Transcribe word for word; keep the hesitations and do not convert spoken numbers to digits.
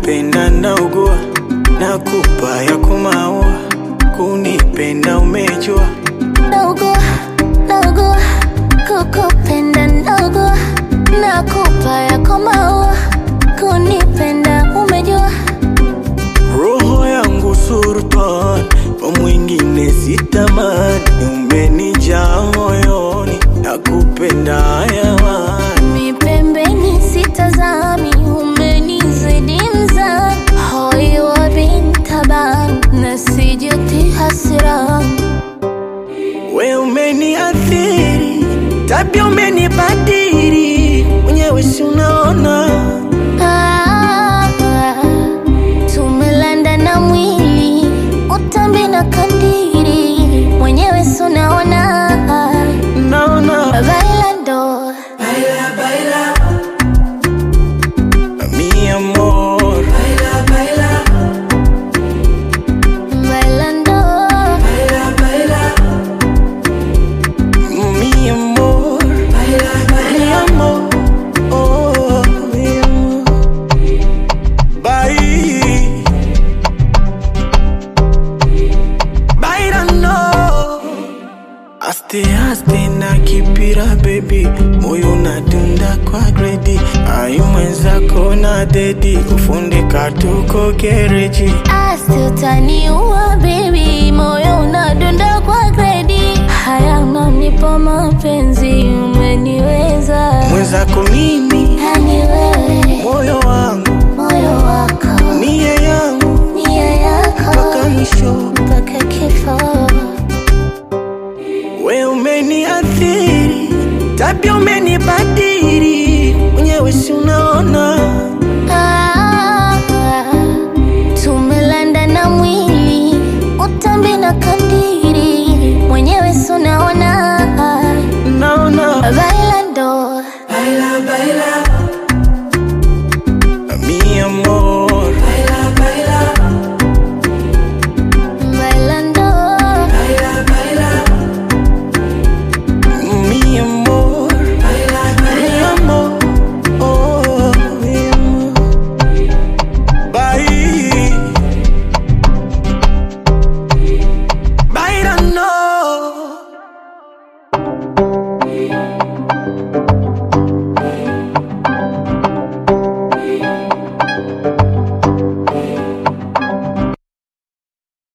Kukupenda naugua, nakupa ya kumaua. Kunipenda umejua. Naugua, naugua, kukupenda naugua. Nakupa ya kumaua. Kunipenda umejua. Roho yangu sultan, kwa mwingine sitamani. Umenijaa moyoni, nakupenda hayawani. Mi pembeni sitazami, umenizidi mzani. Hoi wa bintaban, nasijuti hasirani. We umeniathiri, tabia umenibadili. Mwenyewe si unaona. Ah, tumelanda na mwili, utambi na kandiri. Mwenyewe si unaona. Naona. Bailando, Baila, baila, mi amor. Baila, baila, bailando, baila, baila, mi amor. Baila, baila, mi amor. Oh, mi amor. Bye. Bailando. Aste aste na kipira baby, moyo unadunda kwa gredi. Ayu mwenzako na dedi, kufundika tuko gereji. asi utaniua baby, moyo unadunda kwa gredi. Haya unanipa mapenzi, umeniweza. Mwenzako mimi, Yani wewe, moyo wangu, moyo wako, nia yangu, nia yako, mpaka mwisho. mpaka kifo. We umeniathiri, tabia umenibadili. Mwenyewe si unaona. Ah, tumelanda na mwili, utambi na kandiri. Mwenyewe si unaona.